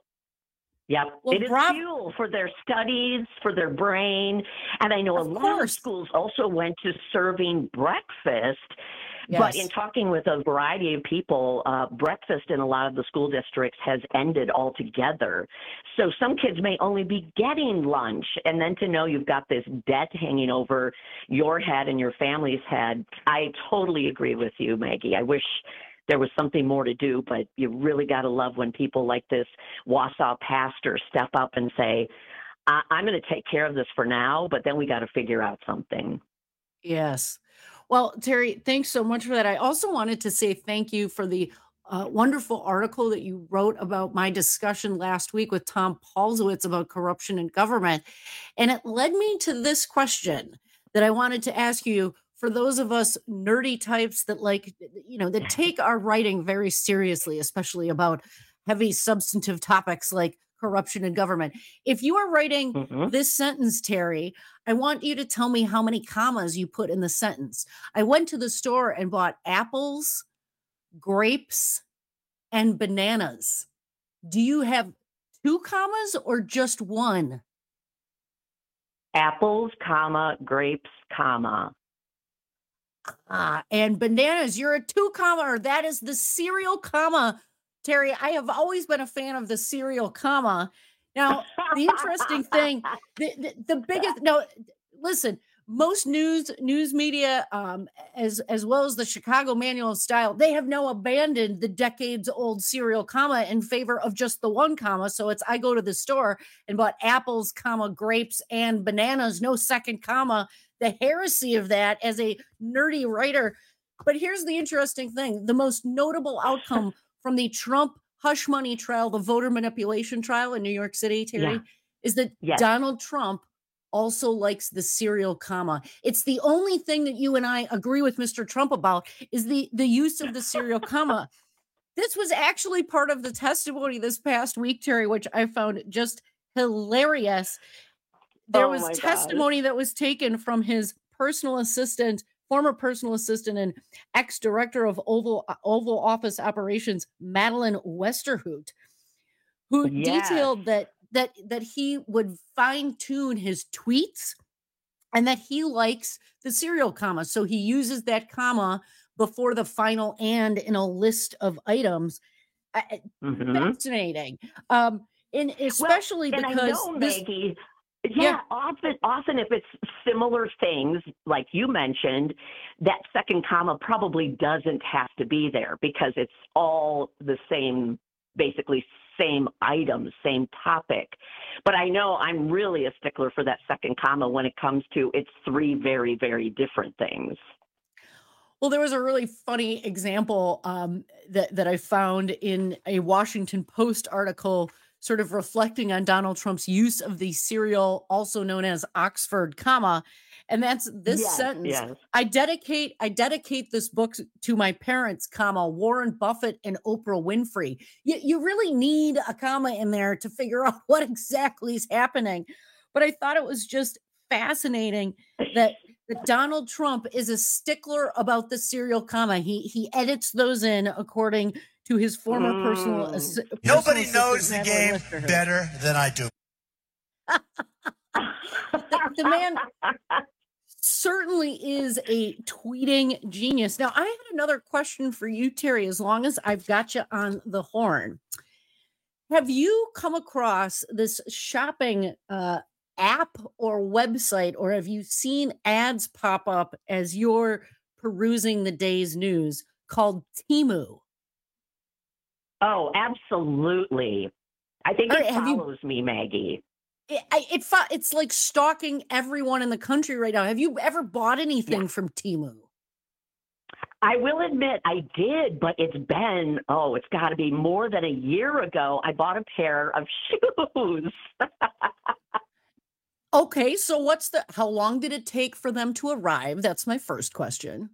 Yep. Well, it is fuel for their studies, for their brain. And I know a lot of schools also went to serving breakfast. But in talking with a variety of people, breakfast in a lot of the school districts has ended altogether. So some kids may only be getting lunch. And then to know you've got this debt hanging over your head and your family's head, I totally agree with you, Maggie. I wish there was something more to do, but you really got to love when people like this Wausau pastor step up and say, I'm going to take care of this for now, but then we got to figure out something. Yes. Well, Terry, thanks so much for that. I also wanted to say thank you for the wonderful article that you wrote about my discussion last week with Tom Paulsowitz about corruption in government. And it led me to this question that I wanted to ask you. For those of us nerdy types that that take our writing very seriously, especially about heavy substantive topics like corruption in government. If you are writing this sentence, Terry, I want you to tell me how many commas you put in the sentence. I went to the store and bought apples, grapes, and bananas. Do you have 2 commas or just 1? Apples, comma, grapes, comma. And bananas, you're a 2 comma, or that is the cereal comma. Terry, I have always been a fan of the cereal comma. Now, the interesting thing, the biggest, listen, most news media, as well as the Chicago Manual of Style, they have now abandoned the decades-old serial comma in favor of just the 1 comma. So it's, I go to the store and bought apples, comma, grapes, and bananas, no second comma. The heresy of that as a nerdy writer. But here's the interesting thing. The most notable outcome from the Trump hush money trial, the voter manipulation trial in New York City, Terry, is that Donald Trump also likes the serial comma. It's the only thing that you and I agree with Mr. Trump about is the use of the serial comma. This was actually part of the testimony this past week, Terry, which I found just hilarious. There was testimony that was taken from his personal assistant, former personal assistant and ex-director of Oval Office operations, Madeline Westerhout, who detailed that he would fine-tune his tweets and that he likes the serial comma. So he uses that comma before the final and in a list of items. Fascinating. And especially because I know, Maggie, often if it's similar things, like you mentioned, that second comma probably doesn't have to be there because it's all the same, basically same items, same topic. But I know I'm really a stickler for that second comma when it comes to it's 3 very, very different things. Well, there was a really funny example that I found in a Washington Post article sort of reflecting on Donald Trump's use of the cereal, also known as Oxford comma. And that's this sentence. Yes. I dedicate this book to my parents, comma, Warren Buffett and Oprah Winfrey. You really need a comma in there to figure out what exactly is happening. But I thought it was just fascinating that Donald Trump is a stickler about the serial comma. He edits those in according to his former personal Nobody knows the game better than I do. The man certainly is a tweeting genius. Now, I had another question for you, Terry, as long as I've got you on the horn. Have you come across this shopping app or website, or have you seen ads pop up as you're perusing the day's news called Temu? Oh, absolutely. I think it follows me, Maggie. It's like stalking everyone in the country right now. Have you ever bought anything from Temu? I will admit I did, but it's got to be more than a year ago. I bought a pair of shoes. Okay, so how long did it take for them to arrive? That's my first question.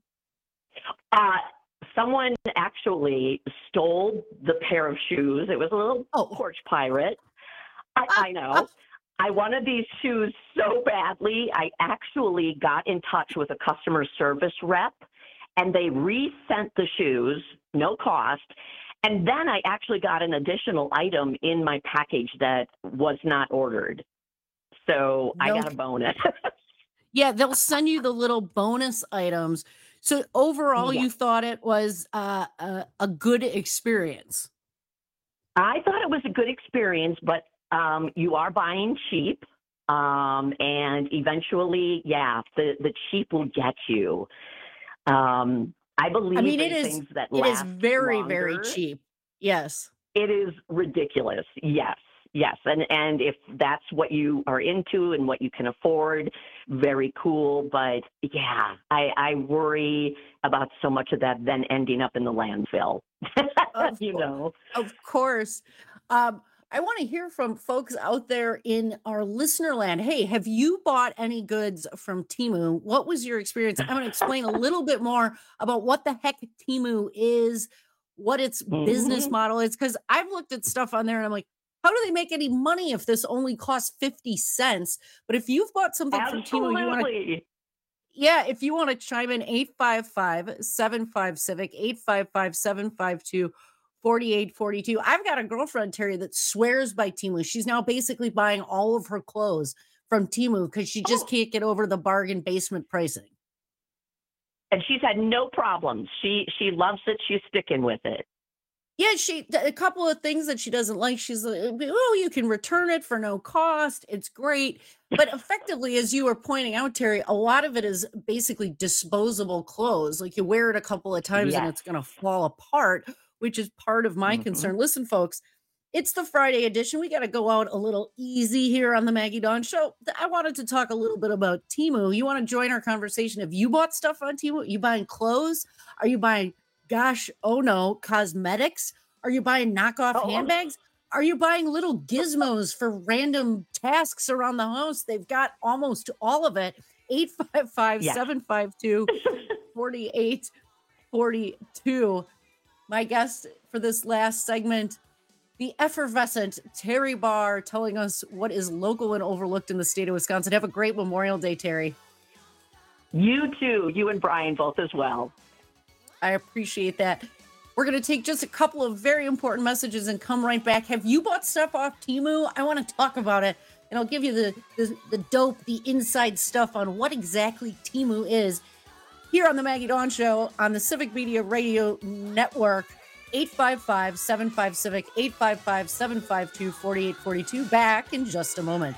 Someone actually stole the pair of shoes. It was a little porch pirate. I know. I wanted these shoes so badly. I actually got in touch with a customer service rep, and they resent the shoes, no cost. And then I actually got an additional item in my package that was not ordered. So I got a bonus. Yeah, they'll send you the little bonus items. So overall, you thought it was a good experience? I thought it was a good experience, but you are buying cheap. And eventually, the cheap will get you. I believe it is things that it last is very, longer. very cheap. Yes. It is ridiculous. Yes. And if that's what you are into and what you can afford, very cool. But I worry about so much of that then ending up in the landfill. Of course. I want to hear from folks out there in our listener land. Hey, have you bought any goods from Temu? What was your experience? I'm going to explain a little bit more about what the heck Temu is, what its business model is, because I've looked at stuff on there and I'm like, how do they make any money if this only costs 50 cents? But if you've bought something from Temu, if you want to chime in, 855-75-CIVIC, 855-752-4842. I've got a girlfriend, Terry, that swears by Temu. She's now basically buying all of her clothes from Temu because she just can't get over the bargain basement pricing. And she's had no problems. She loves it. She's sticking with it. Yeah, a couple of things that she doesn't like. She's like, you can return it for no cost. It's great. But effectively, as you were pointing out, Terry, a lot of it is basically disposable clothes. Like you wear it a couple of times and it's going to fall apart, which is part of my concern. Listen, folks, it's the Friday edition. We got to go out a little easy here on the Maggie Dawn Show. I wanted to talk a little bit about Temu. You want to join our conversation? Have you bought stuff on Temu? Are you buying clothes? Are you buying cosmetics? Are you buying knockoff handbags? Are you buying little gizmos for random tasks around the house? They've got almost all of it. 855-752-4842. My guest for this last segment, the effervescent Terry Barr, telling us what is local and overlooked in the state of Wisconsin. Have a great Memorial Day, Terry. You too. You and Brian both as well. I appreciate that. We're going to take just a couple of very important messages and come right back. Have you bought stuff off Temu? I want to talk about it, and I'll give you the dope, the inside stuff on what exactly Temu is here on the Maggie Dawn Show on the Civic Media Radio Network. 855-75-CIVIC, 855-752-4842. Back in just a moment.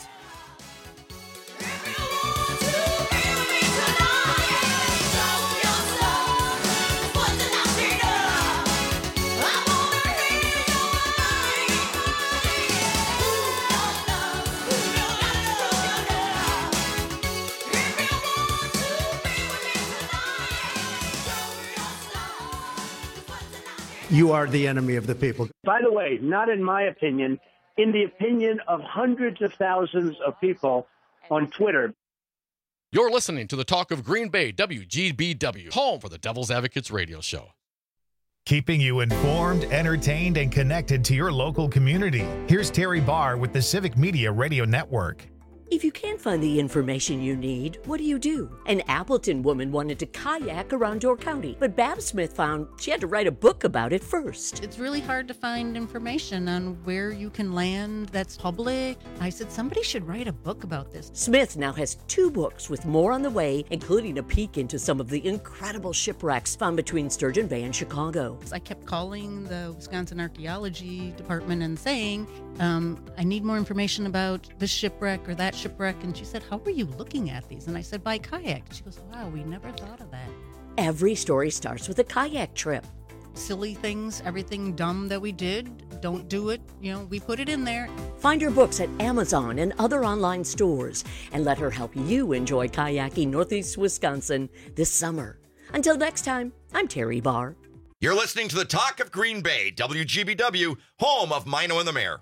You are the enemy of the people. By the way, not in my opinion, in the opinion of hundreds of thousands of people on Twitter. You're listening to the Talk of Green Bay, WGBW, home for the Devil's Advocates radio show. Keeping you informed, entertained, and connected to your local community. Here's Terry Barr with the Civic Media Radio Network. If you can't find the information you need, what do? An Appleton woman wanted to kayak around Door County, but Bab Smith found she had to write a book about it first. It's really hard to find information on where you can land that's public. I said, somebody should write a book about this. Smith now has 2 books with more on the way, including a peek into some of the incredible shipwrecks found between Sturgeon Bay and Chicago. I kept calling the Wisconsin Archaeology Department and saying, I need more information about this shipwreck or that shipwreck. And she said, how are you looking at these? And I said, by kayak. She goes, wow, we never thought of that. Every story starts with a kayak trip. Silly things, everything dumb that we did, don't do it. We put it in there. Find her books at Amazon and other online stores and let her help you enjoy kayaking Northeast Wisconsin this summer. Until next time, I'm Terry Barr. You're listening to the Talk of Green Bay, WGBW, home of Mino and the Mayor.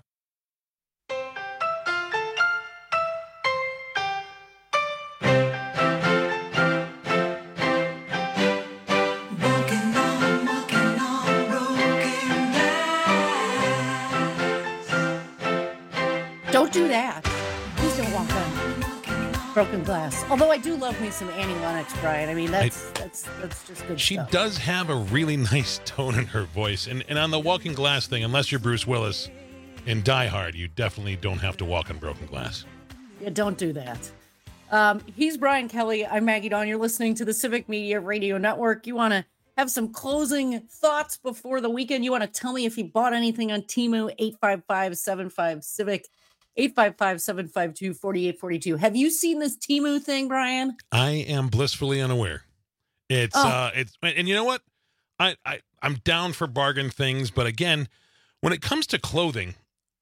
Don't do that. Please don't walk on broken glass. Although I do love me some Annie Lennox, Brian. I mean, that's just good She stuff. does have a really nice tone in her voice. And on the walking glass thing, unless you're Bruce Willis in Die Hard, you definitely don't have to walk on broken glass. Yeah, don't do that. He's Brian Kelly. I'm Maggie Dawn. You're listening to the Civic Media Radio Network. You want to have some closing thoughts before the weekend? You want to tell me if you bought anything on Temu? 855-75-CIVIC. 855-752-4842. Have you seen this Temu thing, Brian? I am blissfully unaware. It's and you know what? I'm down for bargain things, but again, when it comes to clothing,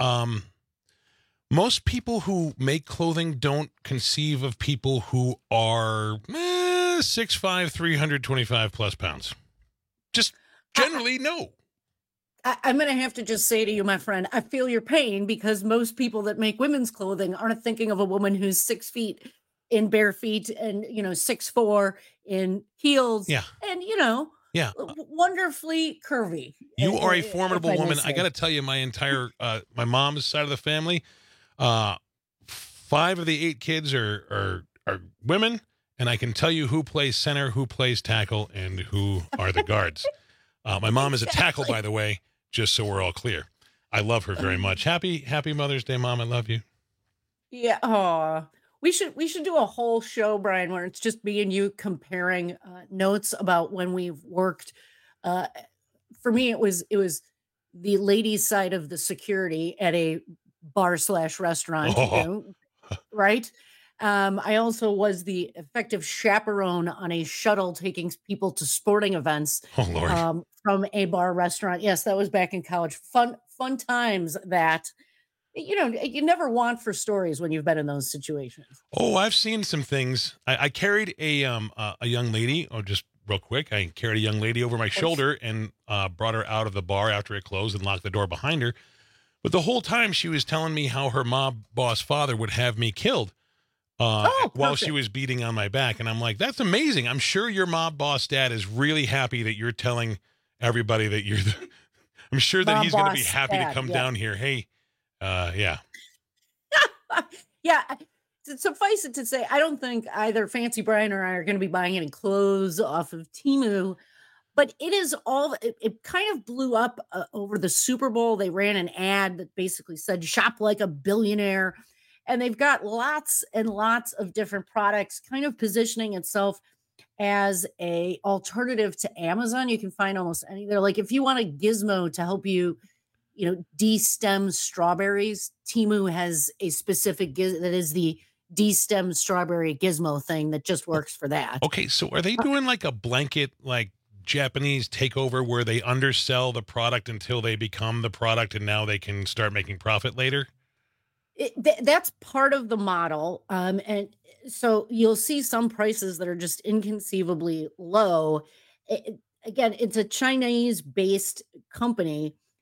most people who make clothing don't conceive of people who are 6'5", 325 plus pounds. Just generally, no. I'm going to have to just say to you, my friend, I feel your pain because most people that make women's clothing aren't thinking of a woman who's 6 feet in bare feet and, 6'4" in heels. Yeah. And, yeah, wonderfully curvy. You are a formidable woman. I got to tell you, my entire, my mom's side of the family, 5 of the 8 kids are women. And I can tell you who plays center, who plays tackle, and who are the guards. My mom is a tackle, by the way, just so we're all clear. I love her very much. Happy Mother's Day, Mom. I love you. Yeah. Oh, we should do a whole show, Brian, where it's just me and you comparing notes about when we've worked. For me, it was the ladies' side of the security at a bar/restaurant, right? I also was the effective chaperone on a shuttle taking people to sporting events. Oh, Lord. From a bar restaurant. Yes, that was back in college. Fun times that, you never want for stories when you've been in those situations. Oh, I've seen some things. I carried a young lady, just real quick. I carried a young lady over my shoulder and brought her out of the bar after it closed and locked the door behind her. But the whole time she was telling me how her mob boss father would have me killed. While she was beating on my back. And I'm like, that's amazing. I'm sure your mob boss dad is really happy that you're telling everybody that you're I'm sure that he's going to be happy to come down here. Hey, yeah. Yeah. Suffice it to say, I don't think either Fancy Brian or I are going to be buying any clothes off of Temu, but it kind of blew up over the Super Bowl. They ran an ad that basically said, shop like a billionaire. And they've got lots and lots of different products kind of positioning itself as a alternative to Amazon. You can find almost any there. Like if you want a gizmo to help you, de-stem strawberries, Temu has a specific that is the de-stem strawberry gizmo thing that just works for that. Okay, so are they doing like a blanket, like Japanese takeover where they undersell the product until they become the product and now they can start making profit later? That's part of the model. And so you'll see some prices that are just inconceivably low. Again, it's a Chinese-based company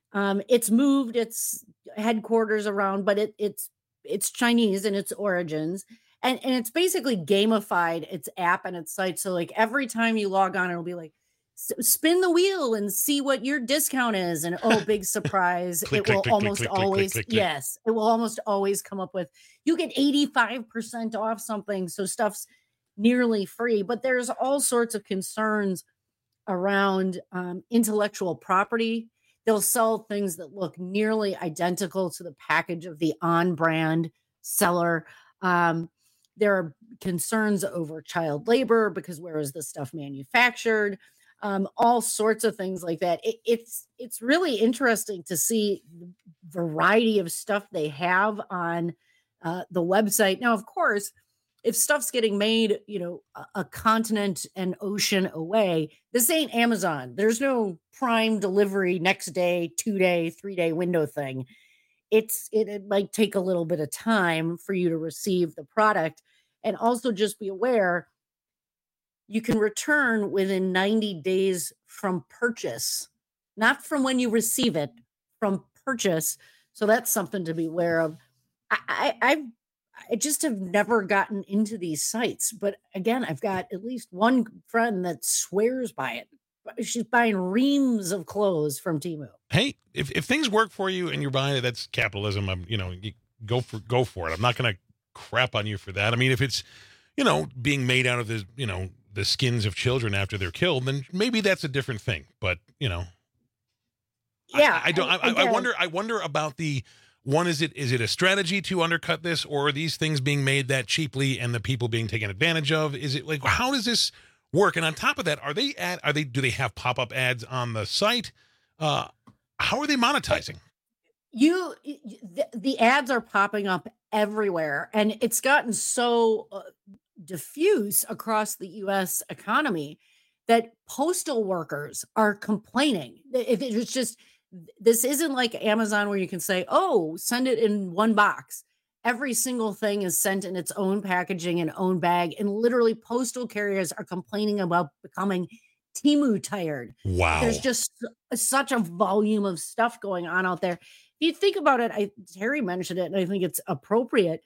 It's moved its headquarters around, but it's Chinese in its origins. And it's basically gamified its app and its site. So like every time you log on, it'll be like, spin the wheel and see what your discount is. And oh, big surprise. Click, It will click, click, almost click, click, always, click, click, click. yes, it will almost always come up with, you get 85% off something. So stuff's nearly free, but there's all sorts of concerns around intellectual property. They'll sell things that look nearly identical to the package of the on-brand seller. There are concerns over child labor because where is this stuff manufactured? All sorts of things like that. It's really interesting to see the variety of stuff they have on the website. Now, of course, if stuff's getting made, a continent and ocean away, this ain't Amazon. There's no prime delivery next day, 2-day, 3-day window thing. It might take a little bit of time for you to receive the product. And also just be aware, you can return within 90 days from purchase, not from when you receive it, from purchase. So that's something to be aware of. I just have never gotten into these sites. But again, I've got at least one friend that swears by it. She's buying reams of clothes from Temu. Hey, if things work for you and you're buying it, that's capitalism. You go for it. I'm not going to crap on you for that. I mean, if it's, being made out of the skins of children after they're killed, then maybe that's a different thing. But, Yeah. I wonder about the one. Is it a strategy to undercut this, or are these things being made that cheaply and the people being taken advantage of? Is it like, how does this work? And on top of that, do they have pop-up ads on the site? How are they monetizing? The ads are popping up everywhere, and it's gotten so diffuse across the U.S. economy that postal workers are complaining. If it was just, this isn't like Amazon where you can say, oh, send it in one box. Every single thing is sent in its own packaging and own bag, and literally postal carriers are complaining about becoming Temu tired. Wow. There's just such a volume of stuff going on out there. If you think about it, Terry mentioned it, and I think it's appropriate.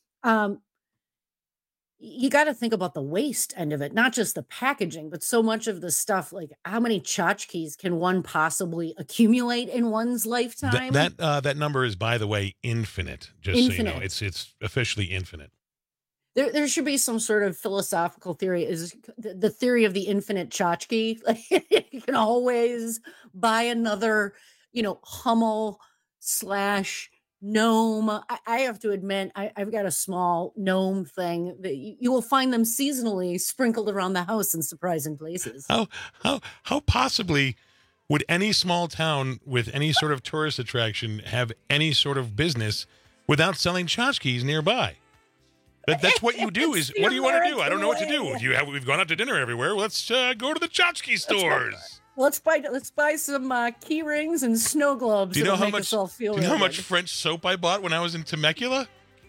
You got to think about the waste end of it, not just the packaging, but so much of the stuff. Like, how many tchotchkes can one possibly accumulate in one's lifetime? That number is, by the way, infinite. Just Infinite. so you know, it's officially infinite. There should be some sort of philosophical theory. Is the theory of the infinite tchotchke? Like, you can always buy another, Hummel / gnome. I have to admit, I've got a small gnome thing that you will find them seasonally sprinkled around the house in surprising places. How possibly would any small town with any sort of tourist attraction have any sort of business without selling tchotchkes nearby? That's what you do. Is what do you want to do? I don't know what to do. We've gone out to dinner everywhere. Let's go to the tchotchke stores. Let's buy some key rings and snow globes. Do you know how much French soap I bought when I was in Temecula?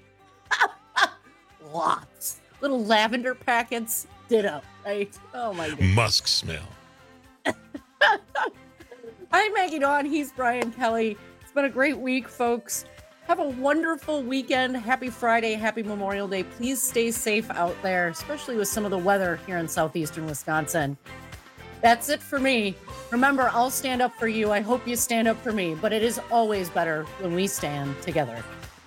Lots. Little lavender packets. Ditto. Right? Oh my God. Musk smell. I'm Maggie Dawn. He's Brian Kelly. It's been a great week, folks. Have a wonderful weekend. Happy Friday. Happy Memorial Day. Please stay safe out there, especially with some of the weather here in southeastern Wisconsin. That's it for me. Remember, I'll stand up for you. I hope you stand up for me, but it is always better when we stand together.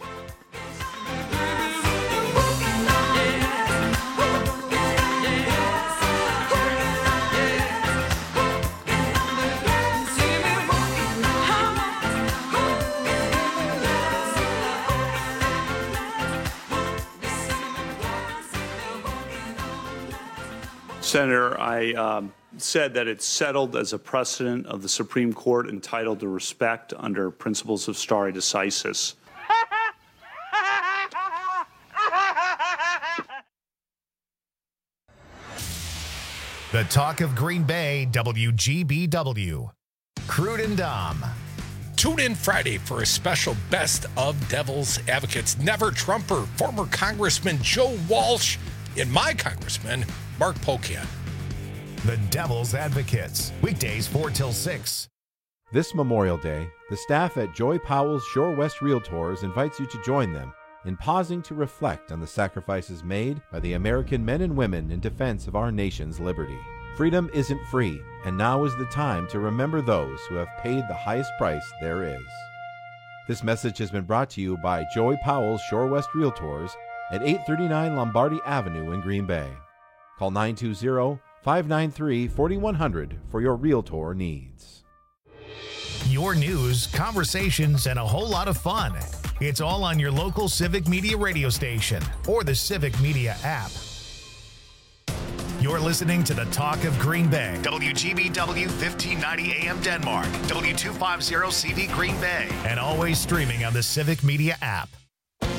Senator, I said that it's settled as a precedent of the Supreme Court entitled to respect under principles of stare decisis. The talk of Green Bay, WGBW. Crude and Dom. Tune in Friday for a special Best of Devil's Advocates. Never Trumper, former Congressman Joe Walsh, and my Congressman, Mark Pocan. The Devil's Advocates. Weekdays 4 till 6. This Memorial Day, the staff at Joy Powell's Shore West Realtors invites you to join them in pausing to reflect on the sacrifices made by the American men and women in defense of our nation's liberty. Freedom isn't free, and now is the time to remember those who have paid the highest price there is. This message has been brought to you by Joy Powell's Shore West Realtors at 839 Lombardi Avenue in Green Bay. Call 920-593-4100 for your Realtor needs. Your news, conversations, and a whole lot of fun. It's all on your local Civic Media radio station or the Civic Media app. You're listening to the Talk of Green Bay. WGBW 1590 AM Denmark. W250 CV Green Bay. And always streaming on the Civic Media app.